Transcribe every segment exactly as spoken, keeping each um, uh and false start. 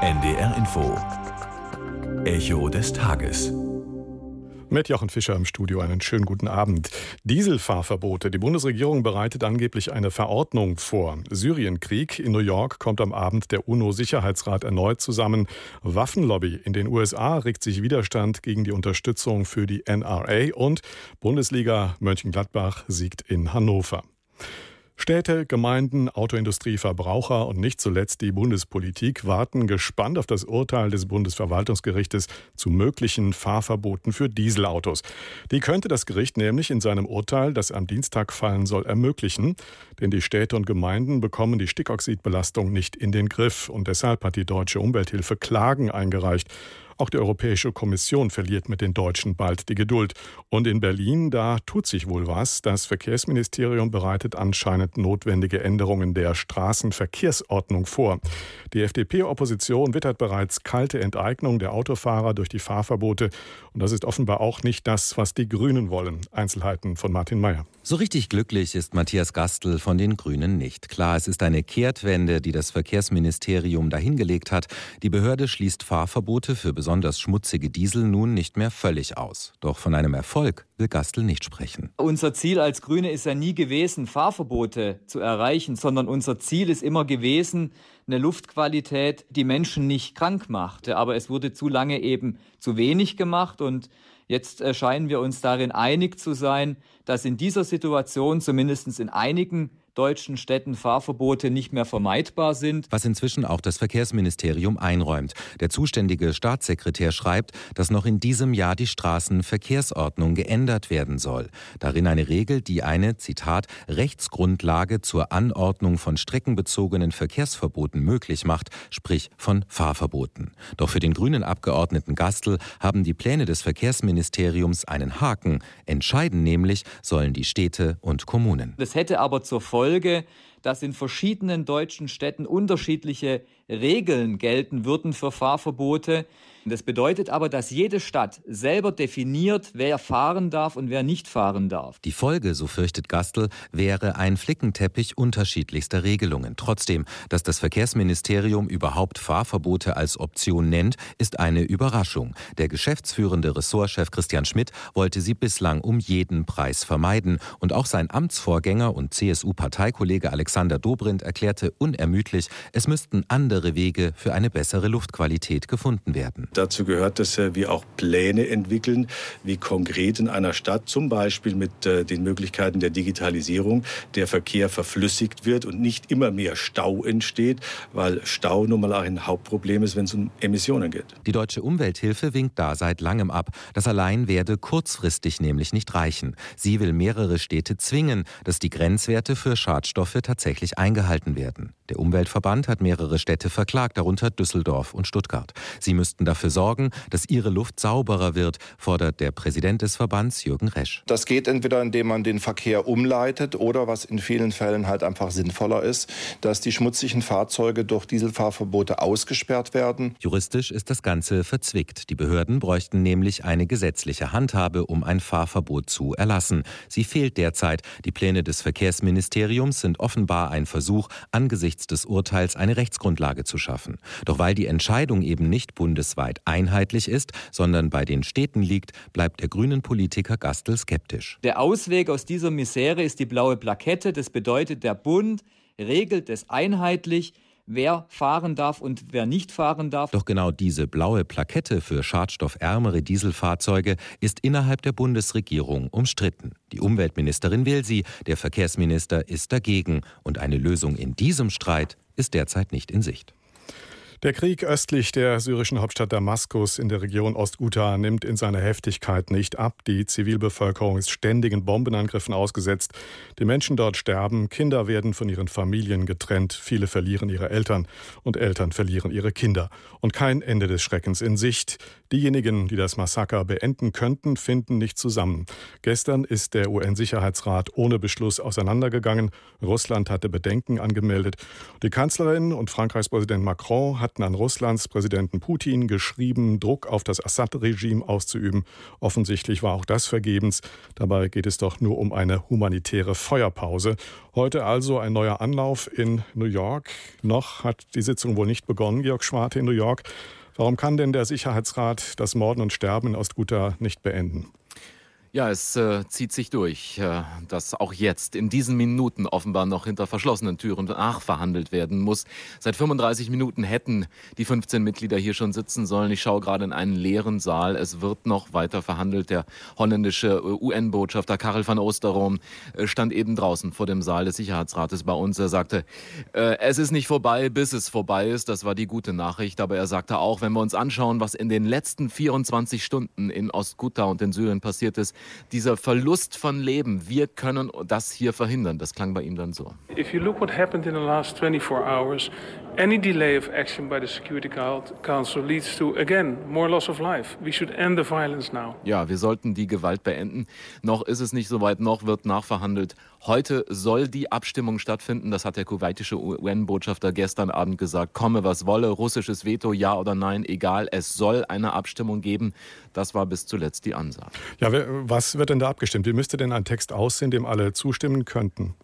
N D R Info. Echo des Tages. Mit Jochen Fischer im Studio einen schönen guten Abend. Dieselfahrverbote. Die Bundesregierung bereitet angeblich eine Verordnung vor. Syrienkrieg. In New York kommt am Abend der UNO-Sicherheitsrat erneut zusammen. Waffenlobby. In den U S A regt sich Widerstand gegen die Unterstützung für die N R A. Und Bundesliga Mönchengladbach siegt in Hannover. Städte, Gemeinden, Autoindustrie, Verbraucher und nicht zuletzt die Bundespolitik warten gespannt auf das Urteil des Bundesverwaltungsgerichtes zu möglichen Fahrverboten für Dieselautos. Die könnte das Gericht nämlich in seinem Urteil, das am Dienstag fallen soll, ermöglichen. Denn die Städte und Gemeinden bekommen die Stickoxidbelastung nicht in den Griff. Und deshalb hat die Deutsche Umwelthilfe Klagen eingereicht. Auch die Europäische Kommission verliert mit den Deutschen bald die Geduld. Und in Berlin, da tut sich wohl was. Das Verkehrsministerium bereitet anscheinend notwendige Änderungen der Straßenverkehrsordnung vor. Die F D P-Opposition wittert bereits kalte Enteignung der Autofahrer durch die Fahrverbote. Und das ist offenbar auch nicht das, was die Grünen wollen. Einzelheiten von Martin Mayer. So richtig glücklich ist Matthias Gastl von den Grünen nicht. Klar, es ist eine Kehrtwende, die das Verkehrsministerium dahingelegt hat. Die Behörde schließt Fahrverbote für besonders schmutzige Diesel nun nicht mehr völlig aus. Doch von einem Erfolg will Gastl nicht sprechen. Unser Ziel als Grüne ist ja nie gewesen, Fahrverbote zu erreichen, sondern unser Ziel ist immer gewesen, eine Luftqualität, die Menschen nicht krank macht. Aber es wurde zu lange eben zu wenig gemacht und jetzt scheinen wir uns darin einig zu sein, dass in dieser Situation zumindest in einigen deutschen Städten Fahrverbote nicht mehr vermeidbar sind. Was inzwischen auch das Verkehrsministerium einräumt. Der zuständige Staatssekretär schreibt, dass noch in diesem Jahr die Straßenverkehrsordnung geändert werden soll. Darin eine Regel, die eine, Zitat, Rechtsgrundlage zur Anordnung von streckenbezogenen Verkehrsverboten möglich macht, sprich von Fahrverboten. Doch für den grünen Abgeordneten Gastl haben die Pläne des Verkehrsministeriums einen Haken. Entscheiden nämlich sollen die Städte und Kommunen. Das hätte aber zur Folge Folge, dass in verschiedenen deutschen Städten unterschiedliche Regeln gelten würden für Fahrverbote. Das bedeutet aber, dass jede Stadt selber definiert, wer fahren darf und wer nicht fahren darf. Die Folge, so fürchtet Gastl, wäre ein Flickenteppich unterschiedlichster Regelungen. Trotzdem, dass das Verkehrsministerium überhaupt Fahrverbote als Option nennt, ist eine Überraschung. Der geschäftsführende Ressortchef Christian Schmidt wollte sie bislang um jeden Preis vermeiden. Und auch sein Amtsvorgänger und C S U-Parteikollege Alexander Dobrindt erklärte unermüdlich, es müssten andere Wege für eine bessere Luftqualität gefunden werden. Dazu gehört, dass wir auch Pläne entwickeln, wie konkret in einer Stadt, zum Beispiel mit den Möglichkeiten der Digitalisierung, der Verkehr verflüssigt wird und nicht immer mehr Stau entsteht, weil Stau nun mal auch ein Hauptproblem ist, wenn es um Emissionen geht. Die Deutsche Umwelthilfe winkt da seit langem ab. Das allein werde kurzfristig nämlich nicht reichen. Sie will mehrere Städte zwingen, dass die Grenzwerte für Schadstoffe tatsächlich eingehalten werden. Der Umweltverband hat mehrere Städte verklagt, darunter Düsseldorf und Stuttgart. Sie müssten dafür sorgen, dass ihre Luft sauberer wird, fordert der Präsident des Verbands Jürgen Resch. Das geht entweder, indem man den Verkehr umleitet oder, was in vielen Fällen halt einfach sinnvoller ist, dass die schmutzigen Fahrzeuge durch Dieselfahrverbote ausgesperrt werden. Juristisch ist das Ganze verzwickt. Die Behörden bräuchten nämlich eine gesetzliche Handhabe, um ein Fahrverbot zu erlassen. Sie fehlt derzeit. Die Pläne des Verkehrsministeriums sind offenbar ein Versuch, angesichts des Urteils eine Rechtsgrundlage zu schaffen. Doch weil die Entscheidung eben nicht bundesweit einheitlich ist, sondern bei den Städten liegt, bleibt der grünen Politiker Gastl skeptisch. Der Ausweg aus dieser Misere ist die blaue Plakette. Das bedeutet, der Bund regelt es einheitlich, wer fahren darf und wer nicht fahren darf. Doch genau diese blaue Plakette für schadstoffärmere Dieselfahrzeuge ist innerhalb der Bundesregierung umstritten. Die Umweltministerin will sie, der Verkehrsminister ist dagegen. Und eine Lösung in diesem Streit ist derzeit nicht in Sicht. Der Krieg östlich der syrischen Hauptstadt Damaskus in der Region Ost-Ghouta nimmt in seiner Heftigkeit nicht ab. Die Zivilbevölkerung ist ständigen Bombenangriffen ausgesetzt. Die Menschen dort sterben, Kinder werden von ihren Familien getrennt, viele verlieren ihre Eltern und Eltern verlieren ihre Kinder. Und kein Ende des Schreckens in Sicht. Diejenigen, die das Massaker beenden könnten, finden nicht zusammen. Gestern ist der U N-Sicherheitsrat ohne Beschluss auseinandergegangen. Russland hatte Bedenken angemeldet. Die Kanzlerin und Frankreichs Präsident Macron hat hatten an Russlands Präsidenten Putin geschrieben, Druck auf das Assad-Regime auszuüben. Offensichtlich war auch das vergebens. Dabei geht es doch nur um eine humanitäre Feuerpause. Heute also ein neuer Anlauf in New York. Noch hat die Sitzung wohl nicht begonnen, Georg Schwarte in New York. Warum kann denn der Sicherheitsrat das Morden und Sterben in Ostghouta nicht beenden? Ja, es äh, zieht sich durch, äh, dass auch jetzt in diesen Minuten offenbar noch hinter verschlossenen Türen nachverhandelt werden muss. Seit fünfunddreißig Minuten hätten die fünfzehn Mitglieder hier schon sitzen sollen. Ich schaue gerade in einen leeren Saal. Es wird noch weiter verhandelt. Der holländische äh, U N-Botschafter Karel van Oosterom äh, stand eben draußen vor dem Saal des Sicherheitsrates bei uns. Er sagte, äh, es ist nicht vorbei, bis es vorbei ist. Das war die gute Nachricht. Aber er sagte auch, wenn wir uns anschauen, was in den letzten vierundzwanzig Stunden in Ostghouta und in Syrien passiert ist, dieser Verlust von Leben, wir können das hier verhindern. Das klang bei ihm dann so. If you look what happened in the last twenty-four hours, any delay of action by the Security Council leads to, again, more loss of life. We should end the violence now. Ja, wir sollten die Gewalt beenden. Noch ist es nicht so weit, noch wird nachverhandelt. Heute soll die Abstimmung stattfinden. Das hat der kuwaitische U N-Botschafter gestern Abend gesagt. Komme, was wolle, russisches Veto, ja oder nein, egal. Es soll eine Abstimmung geben. Das war bis zuletzt die Ansage. Ja, was wird denn da abgestimmt? Wie müsste denn ein Text aussehen, dem alle zustimmen könnten?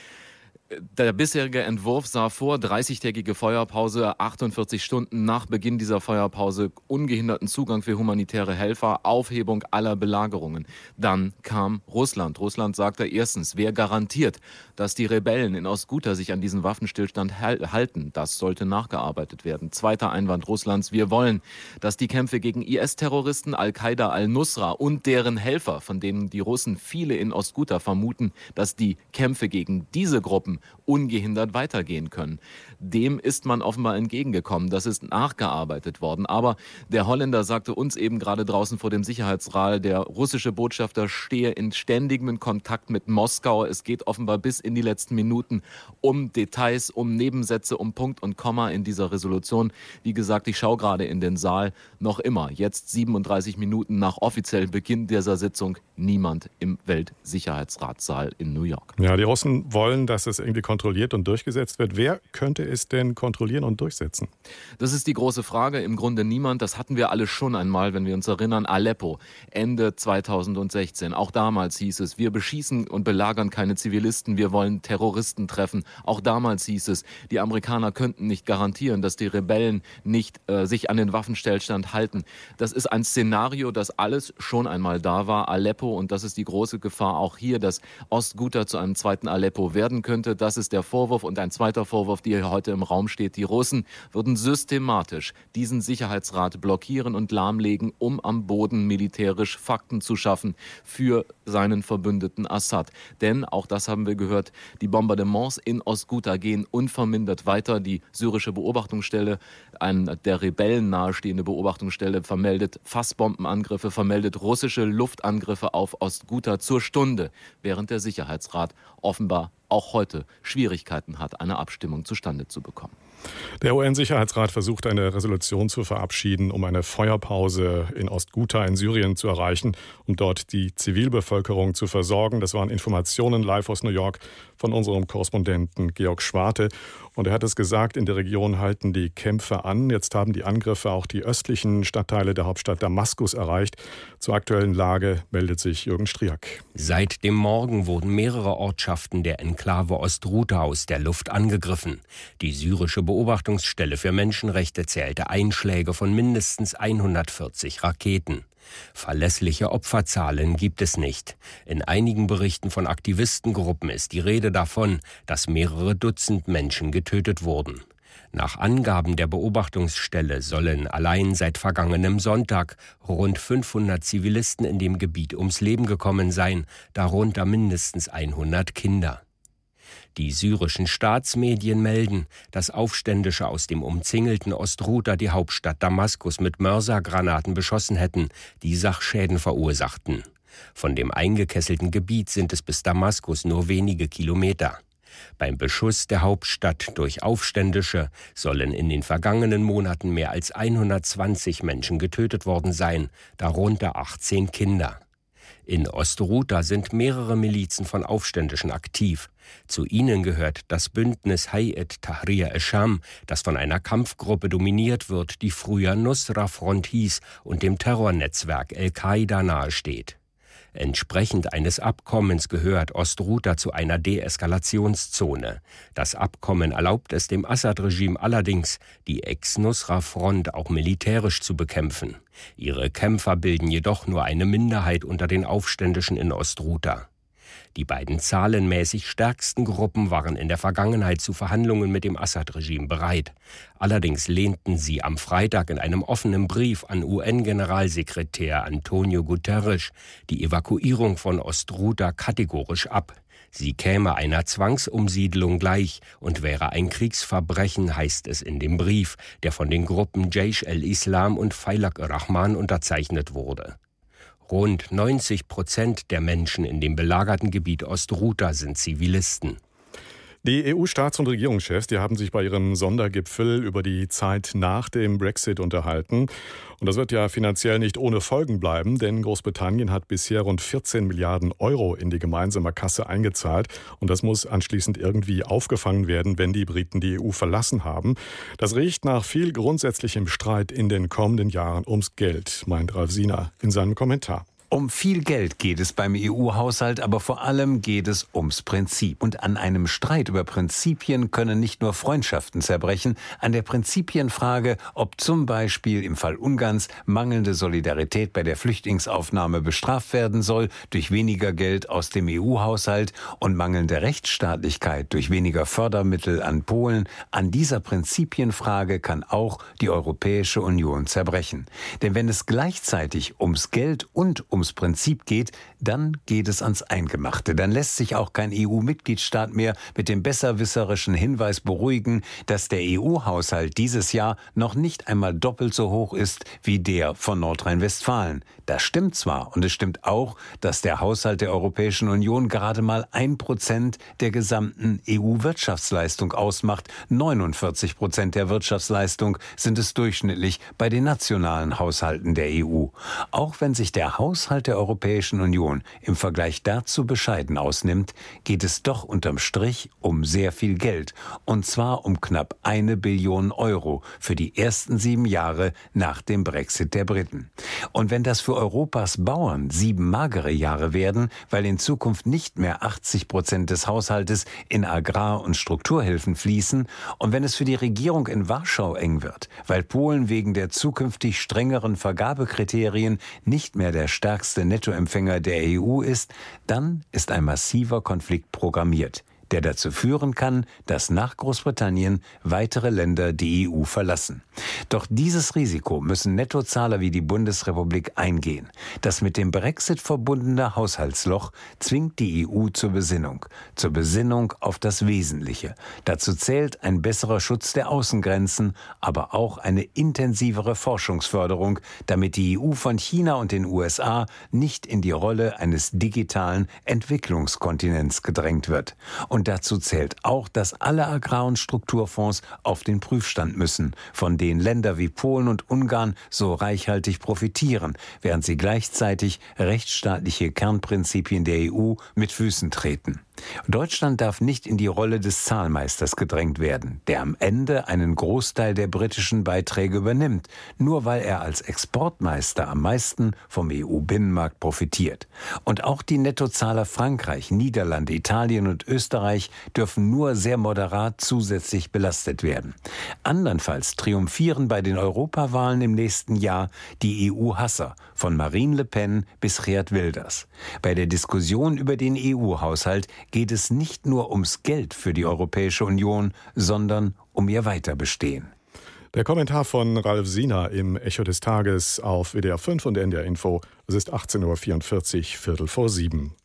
Der bisherige Entwurf sah vor, dreißigtägige Feuerpause, achtundvierzig Stunden nach Beginn dieser Feuerpause, ungehinderten Zugang für humanitäre Helfer, Aufhebung aller Belagerungen. Dann kam Russland. Russland sagte erstens, wer garantiert, dass die Rebellen in Ostghouta sich an diesen Waffenstillstand halten? Das sollte nachgearbeitet werden. Zweiter Einwand Russlands, wir wollen, dass die Kämpfe gegen I S-Terroristen, Al-Qaida, Al-Nusra und deren Helfer, von denen die Russen viele in Ostghouta vermuten, dass die Kämpfe gegen diese Gruppen ungehindert weitergehen können. Dem ist man offenbar entgegengekommen. Das ist nachgearbeitet worden. Aber der Holländer sagte uns eben gerade draußen vor dem Sicherheitsrat, der russische Botschafter stehe in ständigem Kontakt mit Moskau. Es geht offenbar bis in die letzten Minuten um Details, um Nebensätze, um Punkt und Komma in dieser Resolution. Wie gesagt, ich schaue gerade in den Saal. Noch immer, jetzt siebenunddreißig Minuten nach offiziellem Beginn dieser Sitzung, niemand im Weltsicherheitsratssaal in New York. Ja, die Russen wollen, dass es irgendwie kontrolliert und durchgesetzt wird. Wer könnte es denn kontrollieren und durchsetzen? Das ist die große Frage. Im Grunde niemand. Das hatten wir alle schon einmal, wenn wir uns erinnern. Aleppo, Ende zweitausendsechzehn. Auch damals hieß es, wir beschießen und belagern keine Zivilisten. Wir wollen Terroristen treffen. Auch damals hieß es, die Amerikaner könnten nicht garantieren, dass die Rebellen nicht äh, sich an den Waffenstillstand halten. Das ist ein Szenario, das alles schon einmal da war. Aleppo, und das ist die große Gefahr auch hier, dass Ostghouta zu einem zweiten Aleppo werden könnte. Das ist der Vorwurf. Und ein zweiter Vorwurf, der hier heute im Raum steht. Die Russen würden systematisch diesen Sicherheitsrat blockieren und lahmlegen, um am Boden militärisch Fakten zu schaffen für seinen Verbündeten Assad. Denn, auch das haben wir gehört, die Bombardements in Ostghouta gehen unvermindert weiter. Die syrische Beobachtungsstelle, eine der Rebellen nahestehende Beobachtungsstelle, vermeldet Fassbombenangriffe, vermeldet russische Luftangriffe auf Ostghouta zur Stunde, während der Sicherheitsrat offenbar auch heute Schwierigkeiten hat, eine Abstimmung zustande zu bekommen. Der U N-Sicherheitsrat versucht, eine Resolution zu verabschieden, um eine Feuerpause in Ostghouta in Syrien zu erreichen, um dort die Zivilbevölkerung zu versorgen. Das waren Informationen live aus New York von unserem Korrespondenten Georg Schwarte. Und er hat es gesagt, in der Region halten die Kämpfe an. Jetzt haben die Angriffe auch die östlichen Stadtteile der Hauptstadt Damaskus erreicht. Zur aktuellen Lage meldet sich Jürgen Striak. Seit dem Morgen wurden mehrere Ortschaften der Enklave Ostghouta aus der Luft angegriffen. Die syrische Beobachtungsstelle für Menschenrechte zählte Einschläge von mindestens hundertvierzig Raketen. Verlässliche Opferzahlen gibt es nicht. In einigen Berichten von Aktivistengruppen ist die Rede davon, dass mehrere Dutzend Menschen getötet wurden. Nach Angaben der Beobachtungsstelle sollen allein seit vergangenem Sonntag rund fünfhundert Zivilisten in dem Gebiet ums Leben gekommen sein, darunter mindestens hundert Kinder. Die syrischen Staatsmedien melden, dass Aufständische aus dem umzingelten Ostghouta die Hauptstadt Damaskus mit Mörsergranaten beschossen hätten, die Sachschäden verursachten. Von dem eingekesselten Gebiet sind es bis Damaskus nur wenige Kilometer. Beim Beschuss der Hauptstadt durch Aufständische sollen in den vergangenen Monaten mehr als hundertzwanzig Menschen getötet worden sein, darunter achtzehn Kinder. In Ostruta sind mehrere Milizen von Aufständischen aktiv. Zu ihnen gehört das Bündnis Hayat Tahrir al-Sham, das von einer Kampfgruppe dominiert wird, die früher Nusra Front hieß und dem Terrornetzwerk Al-Qaida nahesteht. Entsprechend eines Abkommens gehört Ostruta zu einer Deeskalationszone. Das Abkommen erlaubt es dem Assad-Regime allerdings, die Ex-Nusra-Front auch militärisch zu bekämpfen. Ihre Kämpfer bilden jedoch nur eine Minderheit unter den Aufständischen in Ostruta. Die beiden zahlenmäßig stärksten Gruppen waren in der Vergangenheit zu Verhandlungen mit dem Assad-Regime bereit. Allerdings lehnten sie am Freitag in einem offenen Brief an U N-Generalsekretär Antonio Guterres die Evakuierung von Ostruta kategorisch ab. Sie käme einer Zwangsumsiedlung gleich und wäre ein Kriegsverbrechen, heißt es in dem Brief, der von den Gruppen Jaish al-Islam und Failaq ar-Rahman unterzeichnet wurde. Rund neunzig Prozent der Menschen in dem belagerten Gebiet Ostruta sind Zivilisten. Die E U-Staats- und Regierungschefs, die haben sich bei ihrem Sondergipfel über die Zeit nach dem Brexit unterhalten. Und das wird ja finanziell nicht ohne Folgen bleiben, denn Großbritannien hat bisher rund vierzehn Milliarden Euro in die gemeinsame Kasse eingezahlt. Und das muss anschließend irgendwie aufgefangen werden, wenn die Briten die E U verlassen haben. Das riecht nach viel grundsätzlichem Streit in den kommenden Jahren ums Geld, meint Ralf Siener in seinem Kommentar. Um viel Geld geht es beim E U-Haushalt, aber vor allem geht es ums Prinzip. Und an einem Streit über Prinzipien können nicht nur Freundschaften zerbrechen, an der Prinzipienfrage, ob zum Beispiel im Fall Ungarns mangelnde Solidarität bei der Flüchtlingsaufnahme bestraft werden soll durch weniger Geld aus dem E U-Haushalt und mangelnde Rechtsstaatlichkeit durch weniger Fördermittel an Polen, an dieser Prinzipienfrage kann auch die Europäische Union zerbrechen. Denn wenn es gleichzeitig ums Geld und ums Prinzip geht, dann geht es ans Eingemachte. Dann lässt sich auch kein E U-Mitgliedstaat mehr mit dem besserwisserischen Hinweis beruhigen, dass der E U-Haushalt dieses Jahr noch nicht einmal doppelt so hoch ist wie der von Nordrhein-Westfalen. Das stimmt zwar, und es stimmt auch, dass der Haushalt der Europäischen Union gerade mal ein Prozent der gesamten E U-Wirtschaftsleistung ausmacht. neunundvierzig Prozent der Wirtschaftsleistung sind es durchschnittlich bei den nationalen Haushalten der E U. Auch wenn sich der Haushalt der Europäischen Union im Vergleich dazu bescheiden ausnimmt, geht es doch unterm Strich um sehr viel Geld. Und zwar um knapp eine Billion Euro für die ersten sieben Jahre nach dem Brexit der Briten. Und wenn das für Europas Bauern sieben magere Jahre werden, weil in Zukunft nicht mehr achtzig Prozent des Haushaltes in Agrar- und Strukturhilfen fließen, und wenn es für die Regierung in Warschau eng wird, weil Polen wegen der zukünftig strengeren Vergabekriterien nicht mehr der stärkste Nettoempfänger der E U ist, dann ist ein massiver Konflikt programmiert, der dazu führen kann, dass nach Großbritannien weitere Länder die E U verlassen. Doch dieses Risiko müssen Nettozahler wie die Bundesrepublik eingehen. Das mit dem Brexit verbundene Haushaltsloch zwingt die E U zur Besinnung, zur Besinnung auf das Wesentliche. Dazu zählt ein besserer Schutz der Außengrenzen, aber auch eine intensivere Forschungsförderung, damit die E U von China und den U S A nicht in die Rolle eines digitalen Entwicklungskontinents gedrängt wird. Und dazu zählt auch, dass alle Agrar- und Strukturfonds auf den Prüfstand müssen, von denen Länder wie Polen und Ungarn so reichhaltig profitieren, während sie gleichzeitig rechtsstaatliche Kernprinzipien der E U mit Füßen treten. Deutschland darf nicht in die Rolle des Zahlmeisters gedrängt werden, der am Ende einen Großteil der britischen Beiträge übernimmt, nur weil er als Exportmeister am meisten vom E U-Binnenmarkt profitiert. Und auch die Nettozahler Frankreich, Niederlande, Italien und Österreich dürfen nur sehr moderat zusätzlich belastet werden. Andernfalls triumphieren bei den Europawahlen im nächsten Jahr die E U-Hasser, von Marine Le Pen bis Geert Wilders. Bei der Diskussion über den E U-Haushalt geht es nicht nur ums Geld für die Europäische Union, sondern um ihr Weiterbestehen. Der Kommentar von Ralf Siener im Echo des Tages auf W D R fünf und N D R Info. Es ist achtzehn Uhr vierundvierzig, Viertel vor sieben.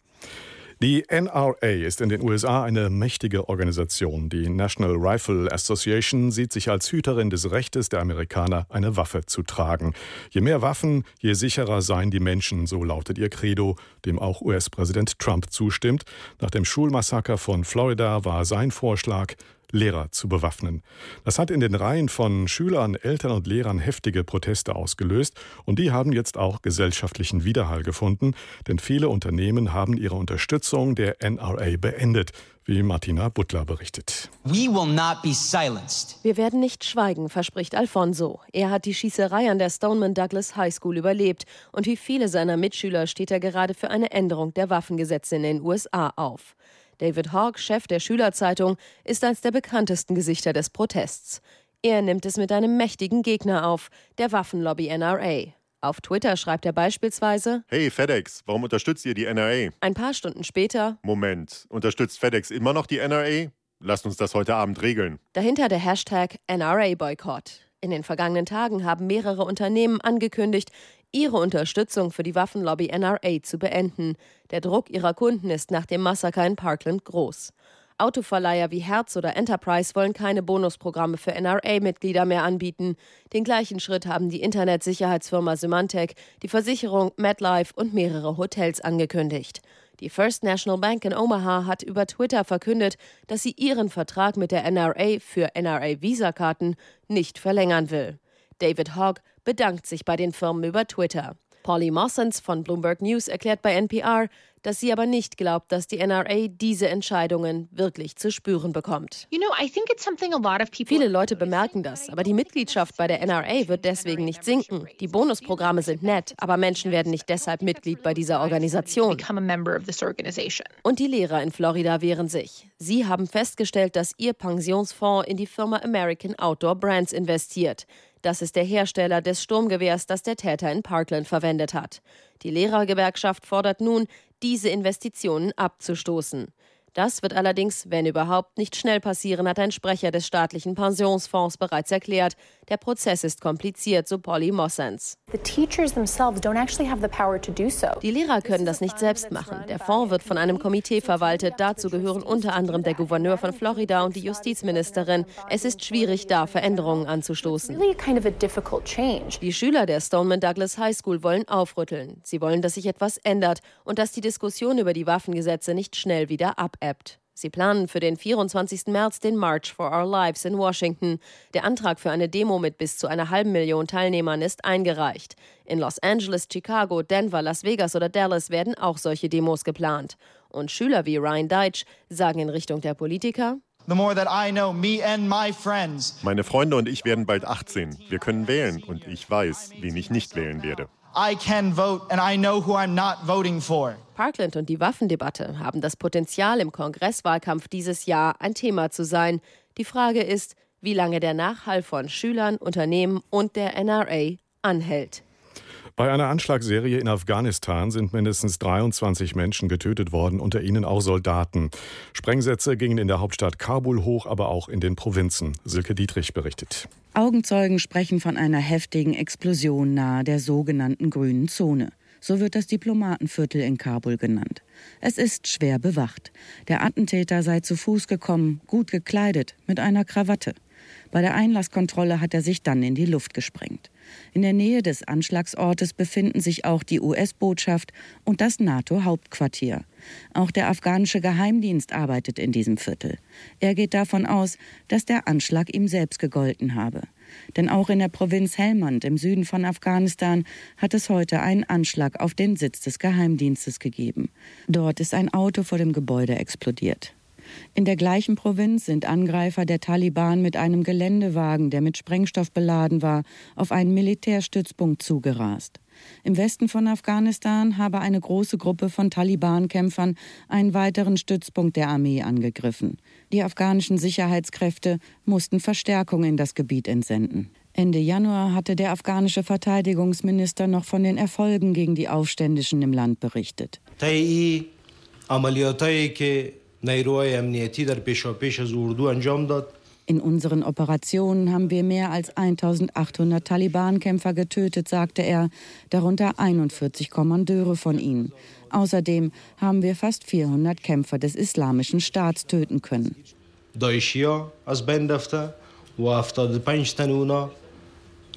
Die N R A ist in den U S A eine mächtige Organisation. Die National Rifle Association sieht sich als Hüterin des Rechtes der Amerikaner, eine Waffe zu tragen. Je mehr Waffen, je sicherer seien die Menschen, so lautet ihr Credo, dem auch U S-Präsident Trump zustimmt. Nach dem Schulmassaker von Florida war sein Vorschlag, Lehrer zu bewaffnen. Das hat in den Reihen von Schülern, Eltern und Lehrern heftige Proteste ausgelöst und die haben jetzt auch gesellschaftlichen Widerhall gefunden, denn viele Unternehmen haben ihre Unterstützung der N R A beendet, wie Martina Butler berichtet. We will not be silenced. Wir werden nicht schweigen, verspricht Alfonso. Er hat die Schießerei an der Stoneman Douglas High School überlebt und wie viele seiner Mitschüler steht er gerade für eine Änderung der Waffengesetze in den U S A auf. David Hogg, Chef der Schülerzeitung, ist als der bekanntesten Gesichter des Protests. Er nimmt es mit einem mächtigen Gegner auf, der Waffenlobby N R A. Auf Twitter schreibt er beispielsweise: Hey FedEx, warum unterstützt ihr die N R A? Ein paar Stunden später: Moment, unterstützt FedEx immer noch die N R A? Lasst uns das heute Abend regeln. Dahinter der Hashtag N R A-Boykott. In den vergangenen Tagen haben mehrere Unternehmen angekündigt, ihre Unterstützung für die Waffenlobby N R A zu beenden. Der Druck ihrer Kunden ist nach dem Massaker in Parkland groß. Autoverleiher wie Hertz oder Enterprise wollen keine Bonusprogramme für N R A-Mitglieder mehr anbieten. Den gleichen Schritt haben die Internetsicherheitsfirma Symantec, die Versicherung MetLife und mehrere Hotels angekündigt. Die First National Bank in Omaha hat über Twitter verkündet, dass sie ihren Vertrag mit der N R A für N R A-Visa-Karten nicht verlängern will. David Hogg bedankt sich bei den Firmen über Twitter. Polly Mossens von Bloomberg News erklärt bei N P R, dass sie aber nicht glaubt, dass die N R A diese Entscheidungen wirklich zu spüren bekommt. Viele Leute bemerken das, aber die Mitgliedschaft bei der N R A wird deswegen nicht sinken. Die Bonusprogramme sind nett, aber Menschen werden nicht deshalb Mitglied bei dieser Organisation. Und die Lehrer in Florida wehren sich. Sie haben festgestellt, dass ihr Pensionsfonds in die Firma American Outdoor Brands investiert. Das ist der Hersteller des Sturmgewehrs, das der Täter in Parkland verwendet hat. Die Lehrergewerkschaft fordert nun, diese Investitionen abzustoßen. Das wird allerdings, wenn überhaupt, nicht schnell passieren, hat ein Sprecher des staatlichen Pensionsfonds bereits erklärt. Der Prozess ist kompliziert, so Polly Mossens. Die Lehrer können das nicht selbst machen. Der Fonds wird von einem Komitee verwaltet. Dazu gehören unter anderem der Gouverneur von Florida und die Justizministerin. Es ist schwierig, da Veränderungen anzustoßen. Die Schüler der Stoneman Douglas High School wollen aufrütteln. Sie wollen, dass sich etwas ändert und dass die Diskussion über die Waffengesetze nicht schnell wieder abebbt. Sie planen für den vierundzwanzigsten März den March for Our Lives in Washington. Der Antrag für eine Demo mit bis zu einer halben Million Teilnehmern ist eingereicht. In Los Angeles, Chicago, Denver, Las Vegas oder Dallas werden auch solche Demos geplant. Und Schüler wie Ryan Deitch sagen in Richtung der Politiker: Meine Freunde und ich werden bald achtzehn. Wir können wählen und ich weiß, wen ich nicht wählen werde. I can vote and I know who I'm not voting for. Parkland und die Waffendebatte haben das Potenzial, im Kongresswahlkampf dieses Jahr ein Thema zu sein. Die Frage ist, wie lange der Nachhall von Schülern, Unternehmen und der N R A anhält. Bei einer Anschlagsserie in Afghanistan sind mindestens dreiundzwanzig Menschen getötet worden, unter ihnen auch Soldaten. Sprengsätze gingen in der Hauptstadt Kabul hoch, aber auch in den Provinzen. Silke Dietrich berichtet. Augenzeugen sprechen von einer heftigen Explosion nahe der sogenannten grünen Zone. So wird das Diplomatenviertel in Kabul genannt. Es ist schwer bewacht. Der Attentäter sei zu Fuß gekommen, gut gekleidet, mit einer Krawatte. Bei der Einlasskontrolle hat er sich dann in die Luft gesprengt. In der Nähe des Anschlagsortes befinden sich auch die U S-Botschaft und das NATO-Hauptquartier. Auch der afghanische Geheimdienst arbeitet in diesem Viertel. Er geht davon aus, dass der Anschlag ihm selbst gegolten habe. Denn auch in der Provinz Helmand im Süden von Afghanistan hat es heute einen Anschlag auf den Sitz des Geheimdienstes gegeben. Dort ist ein Auto vor dem Gebäude explodiert. In der gleichen Provinz sind Angreifer der Taliban mit einem Geländewagen, der mit Sprengstoff beladen war, auf einen Militärstützpunkt zugerast. Im Westen von Afghanistan habe eine große Gruppe von Taliban-Kämpfern einen weiteren Stützpunkt der Armee angegriffen. Die afghanischen Sicherheitskräfte mussten Verstärkung in das Gebiet entsenden. Ende Januar hatte der afghanische Verteidigungsminister noch von den Erfolgen gegen die Aufständischen im Land berichtet. In unseren Operationen haben wir mehr als eintausendachthundert Taliban-Kämpfer getötet, sagte er, darunter einundvierzig Kommandeure von ihnen. Außerdem haben wir fast vierhundert Kämpfer des Islamischen Staats töten können.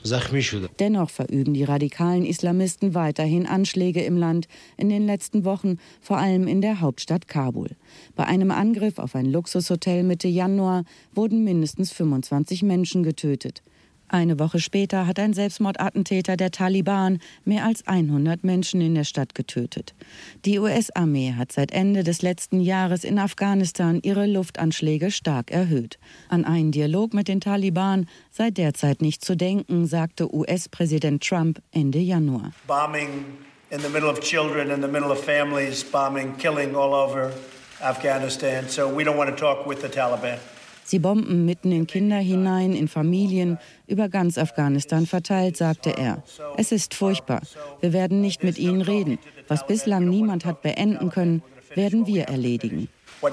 Dennoch verüben die radikalen Islamisten weiterhin Anschläge im Land, in den letzten Wochen vor allem in der Hauptstadt Kabul. Bei einem Angriff auf ein Luxushotel Mitte Januar wurden mindestens fünfundzwanzig Menschen getötet. Eine Woche später hat ein Selbstmordattentäter der Taliban mehr als hundert Menschen in der Stadt getötet. Die U S-Armee hat seit Ende des letzten Jahres in Afghanistan ihre Luftanschläge stark erhöht. An einen Dialog mit den Taliban sei derzeit nicht zu denken, sagte U S-Präsident Trump Ende Januar. Bombing in the middle of children, in the middle of families, bombing, killing all over Afghanistan. So we don't want to talk with the Taliban. Sie bomben mitten in Kinder hinein, in Familien, über ganz Afghanistan verteilt, sagte er. Es ist furchtbar. Wir werden nicht mit ihnen reden. Was bislang niemand hat beenden können, werden wir erledigen.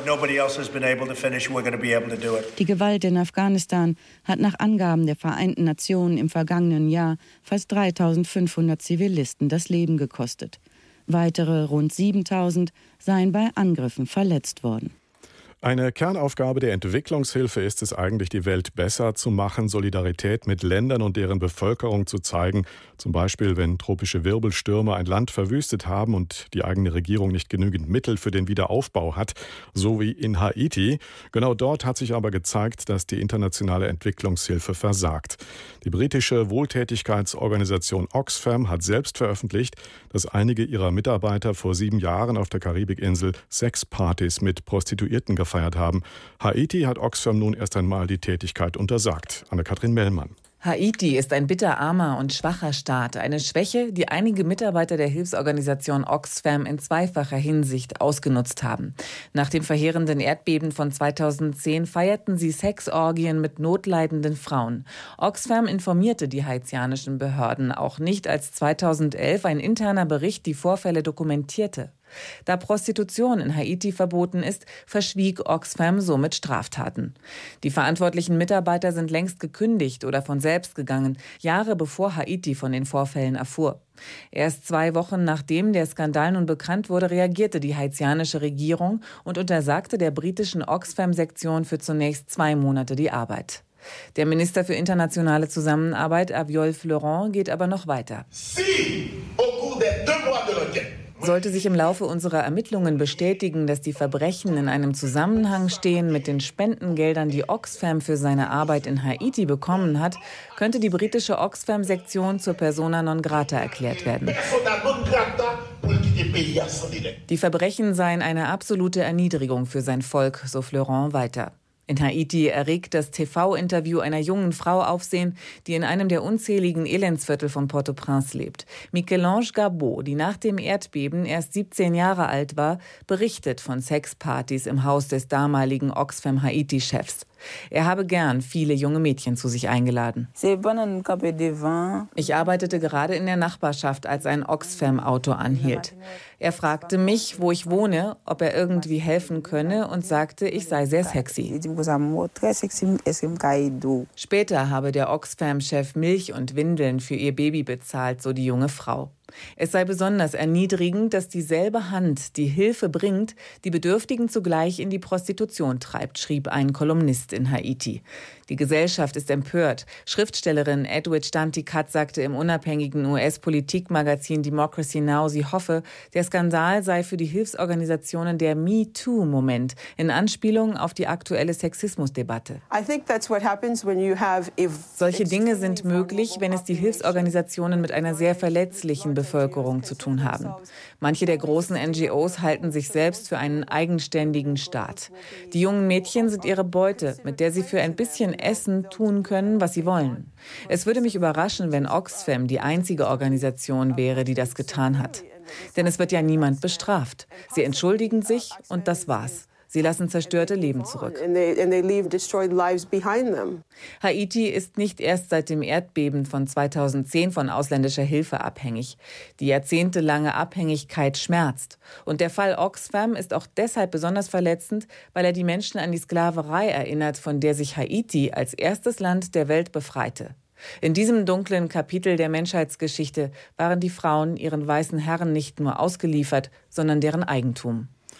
Die Gewalt in Afghanistan hat nach Angaben der Vereinten Nationen im vergangenen Jahr fast dreitausendfünfhundert Zivilisten das Leben gekostet. Weitere rund siebentausend seien bei Angriffen verletzt worden. Eine Kernaufgabe der Entwicklungshilfe ist es eigentlich, die Welt besser zu machen, Solidarität mit Ländern und deren Bevölkerung zu zeigen. Zum Beispiel, wenn tropische Wirbelstürme ein Land verwüstet haben und die eigene Regierung nicht genügend Mittel für den Wiederaufbau hat, so wie in Haiti. Genau dort hat sich aber gezeigt, dass die internationale Entwicklungshilfe versagt. Die britische Wohltätigkeitsorganisation Oxfam hat selbst veröffentlicht, dass einige ihrer Mitarbeiter vor sieben Jahren auf der Karibikinsel Sexpartys mit Prostituierten gefeiert haben. Haiti hat Oxfam nun erst einmal die Tätigkeit untersagt. Anne-Kathrin Mellmann. Haiti ist ein bitterarmer und schwacher Staat. Eine Schwäche, die einige Mitarbeiter der Hilfsorganisation Oxfam in zweifacher Hinsicht ausgenutzt haben. Nach dem verheerenden Erdbeben von zweitausendzehn feierten sie Sexorgien mit notleidenden Frauen. Oxfam informierte die haitianischen Behörden auch nicht, als zweitausendelf ein interner Bericht die Vorfälle dokumentierte. Da Prostitution in Haiti verboten ist, verschwieg Oxfam somit Straftaten. Die verantwortlichen Mitarbeiter sind längst gekündigt oder von selbst gegangen, Jahre bevor Haiti von den Vorfällen erfuhr. Erst zwei Wochen nachdem der Skandal nun bekannt wurde, reagierte die haitianische Regierung und untersagte der britischen Oxfam-Sektion für zunächst zwei Monate die Arbeit. Der Minister für internationale Zusammenarbeit, Aviol Florent, geht aber noch weiter. Si, au cours des deux mois de l'enquête, sollte sich im Laufe unserer Ermittlungen bestätigen, dass die Verbrechen in einem Zusammenhang stehen mit den Spendengeldern, die Oxfam für seine Arbeit in Haiti bekommen hat, könnte die britische Oxfam-Sektion zur persona non grata erklärt werden. Die Verbrechen seien eine absolute Erniedrigung für sein Volk, so Florent weiter. In Haiti erregt das T V-Interview einer jungen Frau Aufsehen, die in einem der unzähligen Elendsviertel von Port-au-Prince lebt. Michel-Ange Gabot, die nach dem Erdbeben erst siebzehn Jahre alt war, berichtet von Sexpartys im Haus des damaligen Oxfam-Haiti-Chefs. Er habe gern viele junge Mädchen zu sich eingeladen. Ich arbeitete gerade in der Nachbarschaft, als ein Oxfam-Auto anhielt. Er fragte mich, wo ich wohne, ob er irgendwie helfen könne und sagte, ich sei sehr sexy. Später habe der Oxfam-Chef Milch und Windeln für ihr Baby bezahlt, so die junge Frau. Es sei besonders erniedrigend, dass dieselbe Hand, die Hilfe bringt, die Bedürftigen zugleich in die Prostitution treibt, schrieb ein Kolumnist in Haiti. Die Gesellschaft ist empört. Schriftstellerin Edwidge Danticat sagte im unabhängigen U S-Politikmagazin Democracy Now!, sie hoffe, der Skandal sei für die Hilfsorganisationen der Me-Too-Moment, in Anspielung auf die aktuelle Sexismusdebatte. Solche Dinge sind möglich, wenn es die Hilfsorganisationen mit einer sehr verletzlichen Bevölkerung zu tun haben. Manche der großen N G Os halten sich selbst für einen eigenständigen Staat. Die jungen Mädchen sind ihre Beute, mit der sie für ein bisschen Essen tun können, was sie wollen. Es würde mich überraschen, wenn Oxfam die einzige Organisation wäre, die das getan hat. Denn es wird ja niemand bestraft. Sie entschuldigen sich und das war's. Sie lassen zerstörte Leben zurück. Haiti ist nicht erst seit dem Erdbeben von zweitausendzehn von ausländischer Hilfe abhängig. Die jahrzehntelange Abhängigkeit schmerzt. Und der Fall Oxfam ist auch deshalb besonders verletzend, weil er die Menschen an die Sklaverei erinnert, von der sich Haiti als erstes Land der Welt befreite. In diesem dunklen Kapitel der Menschheitsgeschichte waren die Frauen ihren weißen Herren nicht nur ausgeliefert, sondern deren Eigentum.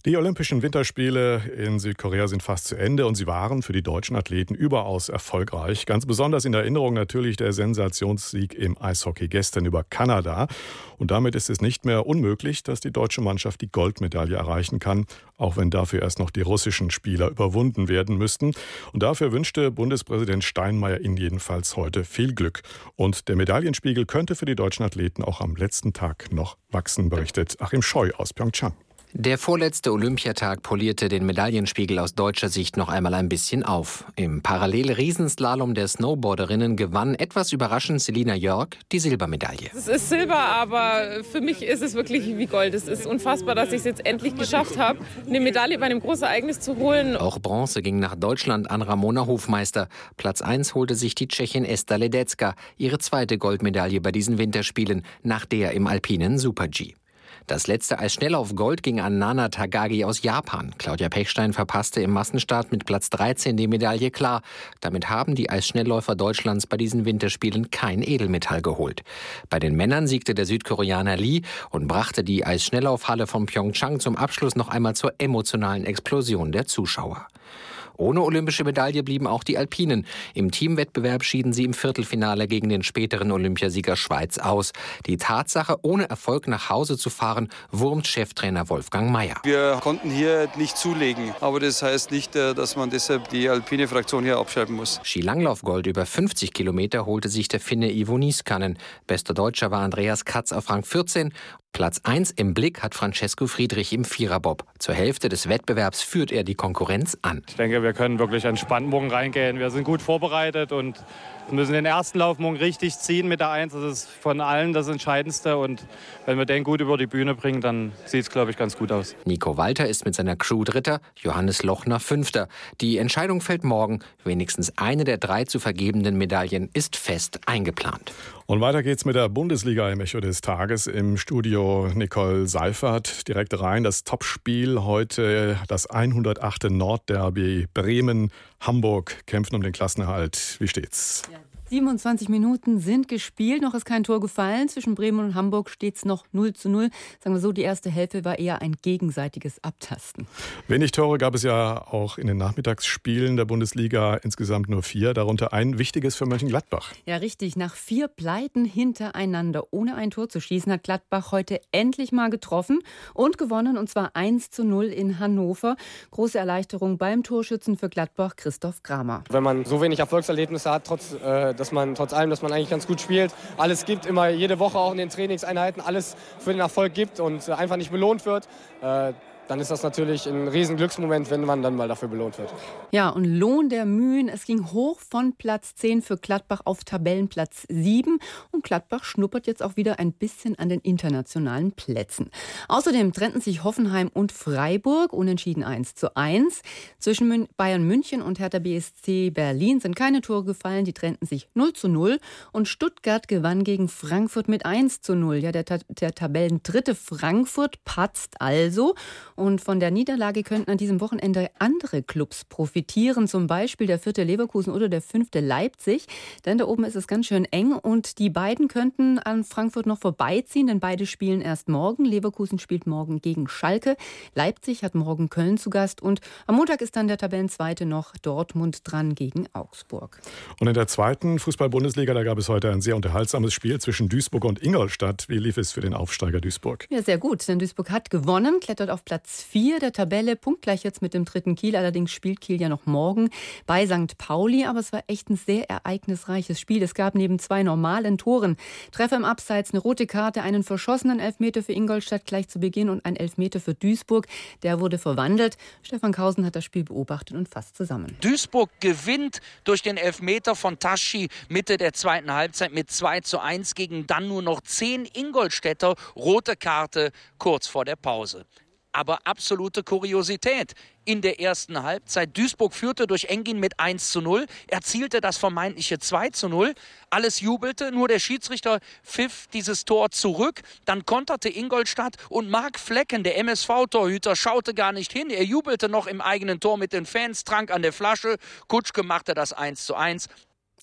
Die Olympischen Winterspiele in Südkorea sind fast zu Ende und sie waren für die deutschen Athleten überaus erfolgreich. Ganz besonders in Erinnerung natürlich der Sensationssieg im Eishockey gestern über Kanada. Und damit ist es nicht mehr unmöglich, dass die deutsche Mannschaft die Goldmedaille erreichen kann, auch wenn dafür erst noch die russischen Spieler überwunden werden müssten. Und dafür wünschte Bundespräsident Steinmeier ihnen jedenfalls heute viel Glück. Und der Medaillenspiegel könnte für die deutschen Athleten auch am letzten Tag noch wachsen, berichtet Achim Scheu aus Pyeongchang. Der vorletzte Olympiatag polierte den Medaillenspiegel aus deutscher Sicht noch einmal ein bisschen auf. Im Parallel-Riesenslalom der Snowboarderinnen gewann etwas überraschend Selina Jörg die Silbermedaille. Es ist Silber, aber für mich ist es wirklich wie Gold. Es ist unfassbar, dass ich es jetzt endlich geschafft habe, eine Medaille bei einem Großereignis zu holen. Auch Bronze ging nach Deutschland an Ramona Hofmeister. Platz eins holte sich die Tschechin Esta Ledecka, ihre zweite Goldmedaille bei diesen Winterspielen, nach der im alpinen Super-G. Das letzte Eisschnelllauf-Gold ging an Nana Takagi aus Japan. Claudia Pechstein verpasste im Massenstart mit Platz dreizehn die Medaille klar. Damit haben die Eisschnellläufer Deutschlands bei diesen Winterspielen kein Edelmetall geholt. Bei den Männern siegte der Südkoreaner Lee und brachte die Eisschnelllaufhalle von Pyeongchang zum Abschluss noch einmal zur emotionalen Explosion der Zuschauer. Ohne olympische Medaille blieben auch die Alpinen. Im Teamwettbewerb schieden sie im Viertelfinale gegen den späteren Olympiasieger Schweiz aus. Die Tatsache, ohne Erfolg nach Hause zu fahren, wurmt Cheftrainer Wolfgang Mayer. Wir konnten hier nicht zulegen, aber das heißt nicht, dass man deshalb die alpine Fraktion hier abschreiben muss. Skilanglaufgold über fünfzig Kilometer holte sich der Finne Ivo Niskanen. Bester Deutscher war Andreas Katz auf Rang vierzehn. Platz eins im Blick hat Francesco Friedrich im Viererbob. Zur Hälfte des Wettbewerbs führt er die Konkurrenz an. Ich denke, wir können wirklich entspannt morgen reingehen. Wir sind gut vorbereitet und müssen den ersten Lauf morgen richtig ziehen mit der Eins. Das ist von allen das Entscheidendste. Und wenn wir den gut über die Bühne bringen, dann sieht es, glaube ich, ganz gut aus. Nico Walter ist mit seiner Crew Dritter, Johannes Lochner Fünfter. Die Entscheidung fällt morgen. Wenigstens eine der drei zu vergebenden Medaillen ist fest eingeplant. Und weiter geht's mit der Bundesliga im Echo des Tages. Im Studio Nicole Seifert. Direkt rein das Topspiel heute, das hundertachte Nordderby. Bremen, Hamburg kämpfen um den Klassenerhalt. Wie steht's? Ja. siebenundzwanzig Minuten sind gespielt, noch ist kein Tor gefallen. Zwischen Bremen und Hamburg steht es noch null zu null. Sagen wir so, die erste Hälfte war eher ein gegenseitiges Abtasten. Wenig Tore gab es ja auch in den Nachmittagsspielen der Bundesliga, insgesamt nur vier, darunter ein wichtiges für Mönchengladbach. Ja, richtig. Nach vier Pleiten hintereinander, ohne ein Tor zu schießen, hat Gladbach heute endlich mal getroffen und gewonnen, und zwar eins zu null in Hannover. Große Erleichterung beim Torschützen für Gladbach, Christoph Kramer. Wenn man so wenig Erfolgserlebnisse hat, trotz äh, dass man trotz allem, dass man eigentlich ganz gut spielt, alles gibt, immer jede Woche auch in den Trainingseinheiten alles für den Erfolg gibt und einfach nicht belohnt wird, äh, dann ist das natürlich ein riesen Glücksmoment, wenn man dann mal dafür belohnt wird. Ja, und Lohn der Mühen, es ging hoch von Platz zehn für Gladbach auf Tabellenplatz sieben und Gladbach schnuppert jetzt auch wieder ein bisschen an den internationalen Plätzen. Außerdem trennten sich Hoffenheim und Freiburg, unentschieden eins zu eins. Zwischen Bayern München und Hertha B S C Berlin sind keine Tore gefallen, die trennten sich null zu null und Stuttgart gewann gegen Frankfurt mit eins zu null. Ja, der, der Tabellendritte Frankfurt patzt also. Und von der Niederlage könnten an diesem Wochenende andere Clubs profitieren, zum Beispiel der vierte Leverkusen oder der fünfte Leipzig. Denn da oben ist es ganz schön eng und die beiden könnten an Frankfurt noch vorbeiziehen, denn beide spielen erst morgen. Leverkusen spielt morgen gegen Schalke, Leipzig hat morgen Köln zu Gast und am Montag ist dann der Tabellenzweite noch Dortmund dran gegen Augsburg. Und in der zweiten Fußball-Bundesliga, da gab es heute ein sehr unterhaltsames Spiel zwischen Duisburg und Ingolstadt. Wie lief es für den Aufsteiger Duisburg? Ja, sehr gut, denn Duisburg hat gewonnen, klettert auf Platz vier der Tabelle, punktgleich jetzt mit dem dritten Kiel. Allerdings spielt Kiel ja noch morgen bei Sankt Pauli. Aber es war echt ein sehr ereignisreiches Spiel. Es gab neben zwei normalen Toren Treffer im Abseits, eine rote Karte, einen verschossenen Elfmeter für Ingolstadt gleich zu Beginn und ein Elfmeter für Duisburg. Der wurde verwandelt. Stefan Kausen hat das Spiel beobachtet und fasst zusammen. Duisburg gewinnt durch den Elfmeter von Taschi Mitte der zweiten Halbzeit mit zwei zu eins gegen dann nur noch zehn Ingolstädter. Rote Karte kurz vor der Pause. Aber absolute Kuriosität. In der ersten Halbzeit. Duisburg führte durch Engin mit eins zu null, erzielte das vermeintliche zwei zu null. Alles jubelte, nur der Schiedsrichter pfiff dieses Tor zurück. Dann konterte Ingolstadt und Marc Flecken, der M S V-Torhüter, schaute gar nicht hin. Er jubelte noch im eigenen Tor mit den Fans, trank an der Flasche. Kutschke machte das eins zu eins.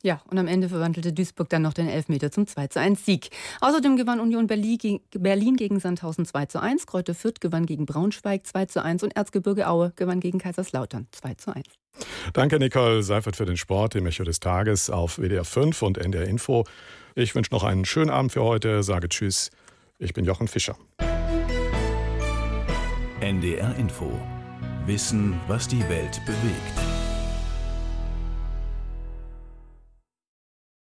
Ja, und am Ende verwandelte Duisburg dann noch den Elfmeter zum zwei zu eins Sieg. Außerdem gewann Union Berlin gegen Sandhausen zwei zu eins, Greuther Fürth gewann gegen Braunschweig zwei zu eins und Erzgebirge Aue gewann gegen Kaiserslautern zwei zu eins. Danke Nicole Seifert für den Sport, im Echo des Tages auf W D R fünf und N D R Info. Ich wünsche noch einen schönen Abend für heute, sage Tschüss. Ich bin Jochen Fischer. N D R Info. Wissen, was die Welt bewegt.